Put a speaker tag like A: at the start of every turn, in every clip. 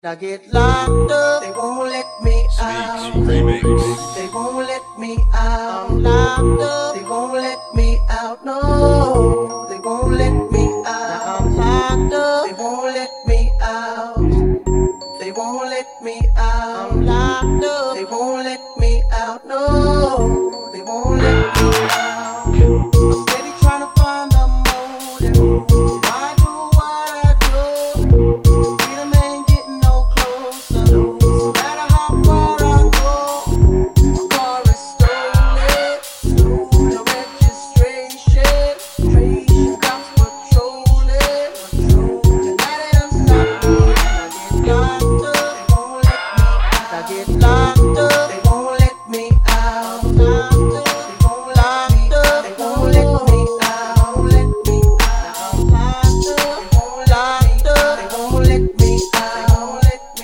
A: I get locked up, they won't let me out.
B: Remix.
A: They won't let me out. I'm locked up, they won't let me out. No, they won't let me out. Now I'm locked up, they won't let me out. They won't let me out. I'm locked up, they won't let me out. No, they won't let me out. I'm steady trying to find the motive. Why do what I do? Freedom ain't getting no closer. No matter how far I go, my car is stolen. No registration. Cops patrolling. And now they done stopped me. I get locked up, they won't let me out. I get locked up, they won't let me out. Locked up, they won't let me out. They won't let me out. Now I'm locked up, they won't let me out. They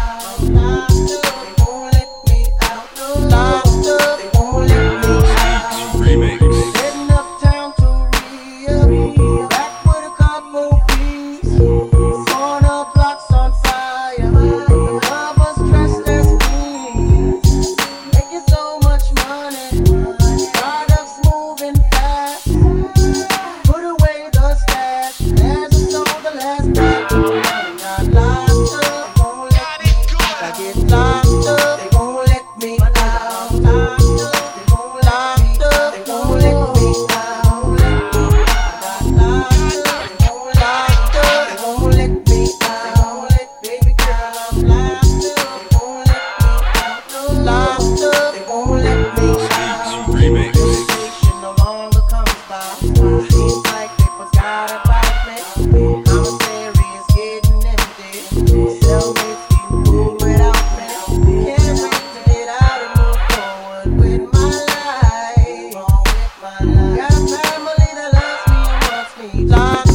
A: won't let me out. Locked up, they won't let me out.
B: Remix.
A: Heading uptown to Rio, back with a couple P's. Corner blocks on fire, lovers dressed as queens. Making so much money, products moving fast. Put away the stash, as I sold the last batch. Got locked up, won't let me out. I get locked up, they won't let me out. Locked up, they won't let me out. They won't let me out. I got locked up, they won't let me out. Baby girl, I'm locked up, they won't let me out. Locked up, they won't let me out.
B: Remix.
A: Station no longer comes by. Seems like they forgot about me. Commissary is getting empty. Cellmates be moved without me. Can't wait to get out and move forward with my life. Got a family that loves me and wants me. Locked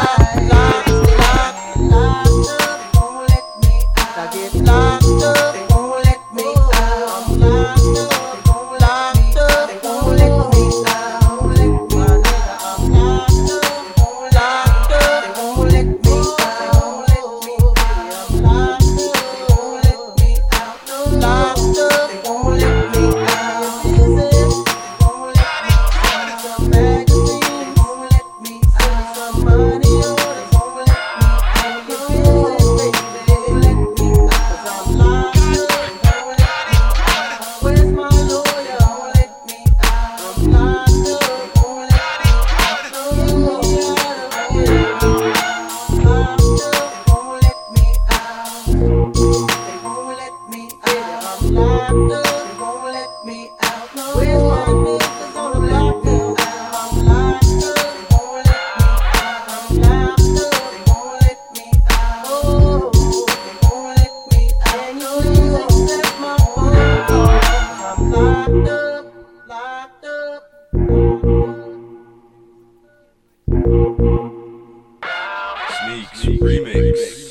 A: up, they won't let me out. I get locked up, they won't let me out. I'm locked up, they won't let me out. My nigga, I'm locked up, they won't let me out. I'm locked up, they won't let me out. Visit, they won't let me out. Some magazines won't let me out. Some money orders won't let me out. Visit, baby, they won't let me out. 'Cause I'm locked up, they won't let me out. Where's my lawyer? Won't let me out. I'm locked up, they won't let me out. Get me out of here. Locked up, they won't let me out. They won't let me out. I'm locked up, they won't let me out. Where's my niggas on the block now? I'm locked up, they won't let me out. I'm locked up, they won't let me out. Oh, they won't let me out. Can you please accept my phone call? I'm locked up.
B: Sneaks. Remix.